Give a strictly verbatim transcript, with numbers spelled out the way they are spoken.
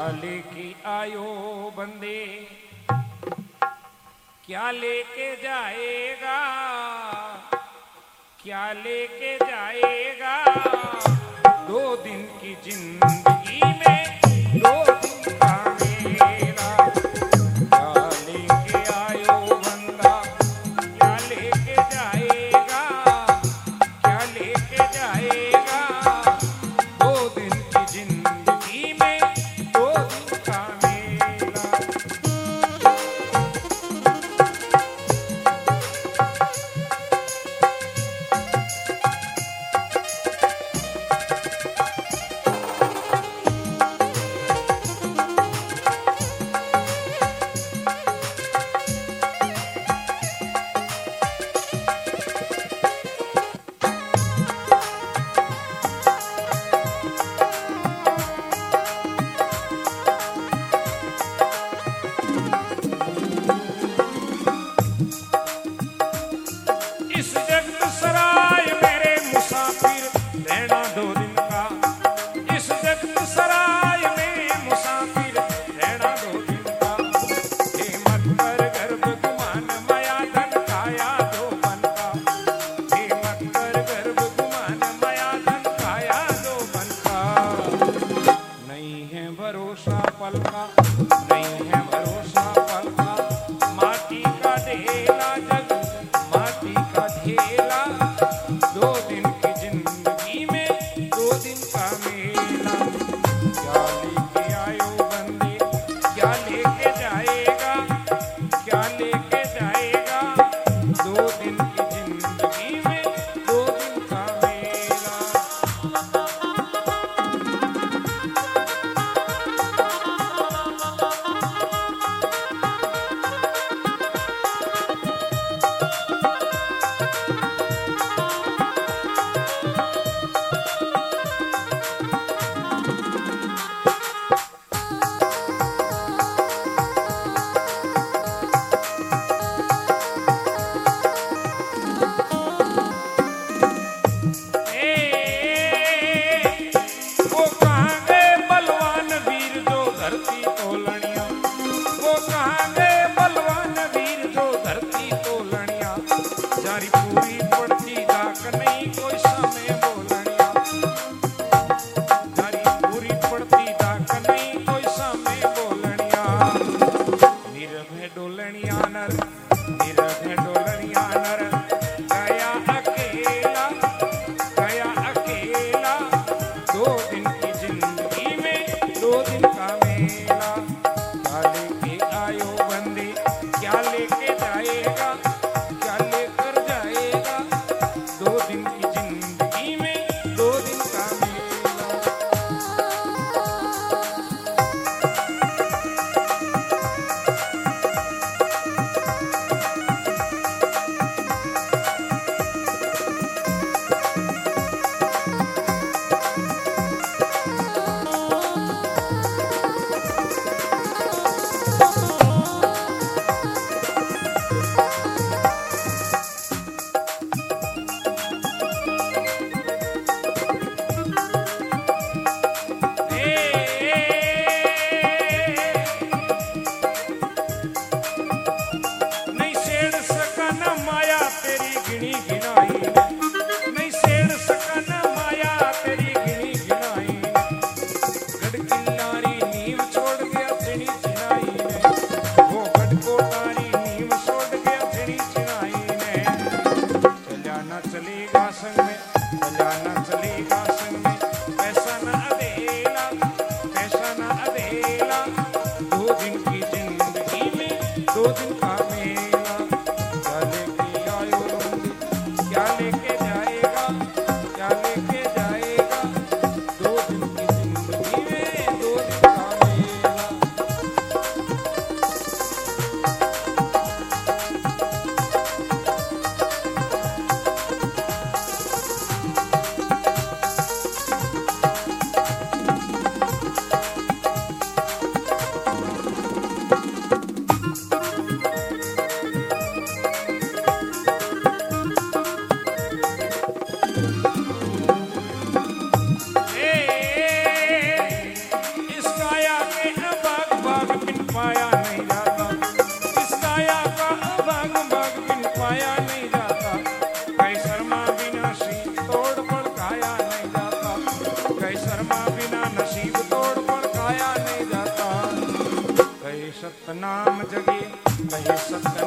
लेके आयो बंदे, क्या लेके जाएगा, क्या लेके जाएगा। दो दिन की जिंदगी में दो दिन का मेला। क्या लेके आयो बंदा, क्या लेके जाएगा, क्या लेके जाएगा। दो दिन की जिंदगी में दो दिन का मेला। इस जगत सराय मेरे मुसाफिर रहना दो दिन का। इस जगत सराय में मुसाफिर रहना दो दिन का। हे मत कर गर्भ गुमान माया धन खाया दो मन का। हे मत कर गर्भ गुमान माया धन खाया दो मन का। नहीं है भरोसा पल का, नहीं है भरोसा पल का। माटी का ढेला जग माटी का ढेला। दो दिन की जिंदगी में दो दिन का मेला। क्या लेके आयो बंदे, क्या लेके जाएगा, क्या लेके जाएगा। दो दिन की जिंदगी में दो दिन का मेला। वो कहाँ गए बलवान वीर जो धरती तोलनिया। वो कहाँ गए बलवान वीर जो धरती तोलनिया। जारी पूरी पड़ती डाक नहीं कोई समय बोलनिया। जारी पूरी पड़ती डाक नहीं कोई समय बोलनिया। निरभय डोलनिया नर, निरभय डोलनिया नर। गया अकेला, गया अकेला। दो दिन की जिंदगी में दो दिन का मेला। क्या लेके आयो बंदे, क्या लेके जाएगा, क्या लेकर जाएगा। दो दिन की जिंदगी में दो दिन का मेला। पाया नहीं जाता, इस काया का अभाग भाग बिन पाया नहीं जाता। कई शर्मा बिना शीत तोड़ पर खाया नहीं जाता, कई शर्मा बिना नसीब तोड़ पर खाया नहीं जाता। कई सतनाम जगे कई सत